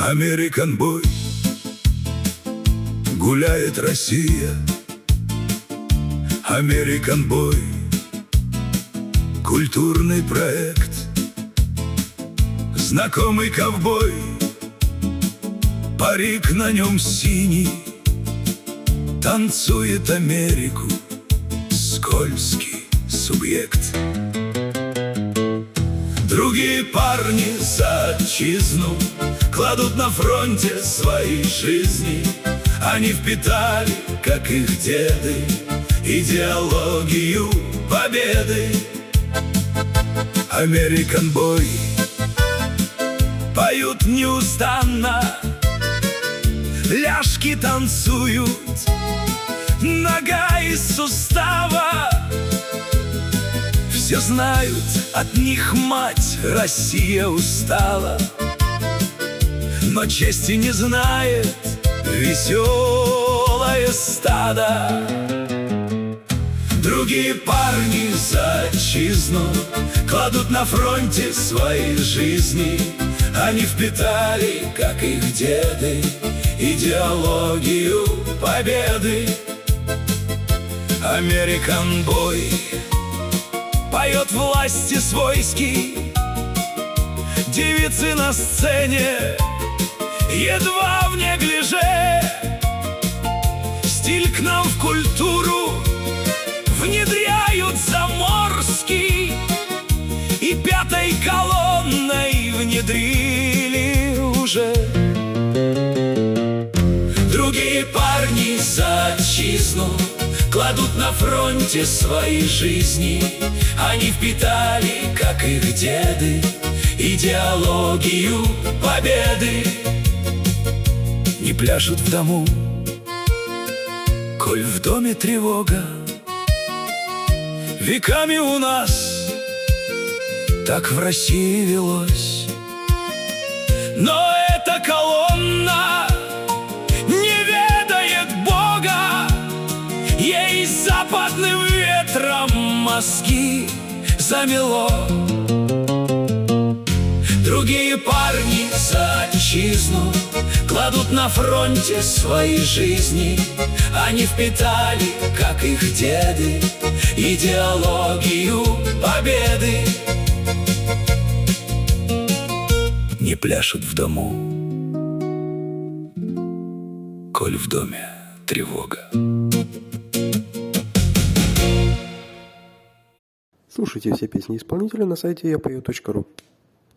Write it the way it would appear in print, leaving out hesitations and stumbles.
Американ бой, гуляет Россия. Американ бой, культурный проект. Знакомый ковбой, парик на нем синий, танцует Америку скользкий субъект. Другие парни за отчизну кладут на фронте свои жизни. Они впитали, как их деды, идеологию победы. Американ бой поют неустанно, ляжки танцуют, нога из сустава. Все знают, от них мать Россия устала, но чести не знает веселое стадо. Другие парни за отчизну кладут на фронте свои жизни. Они впитали, как их деды, идеологию победы. Американ бой поет власти свойский, девицы на сцене едва в неглиже. Стиль к нам в культуру внедряют заморский, и пятой колонной внедрили уже. Другие парни за отчизну кладут на фронте свои жизни. Они впитали, как их деды, идеологию победы. Не пляшут в дому, коль в доме тревога. Веками у нас так в России велось. Но эта колонна не ведает Бога. Ей западным ветром мозги замело. Другие парни за отчизну кладут на фронте свои жизни. Они впитали, как их деды, идеологию победы. Не пляшут в дому, коль в доме тревога. Слушайте все песни исполнителя на сайте yapою.ru.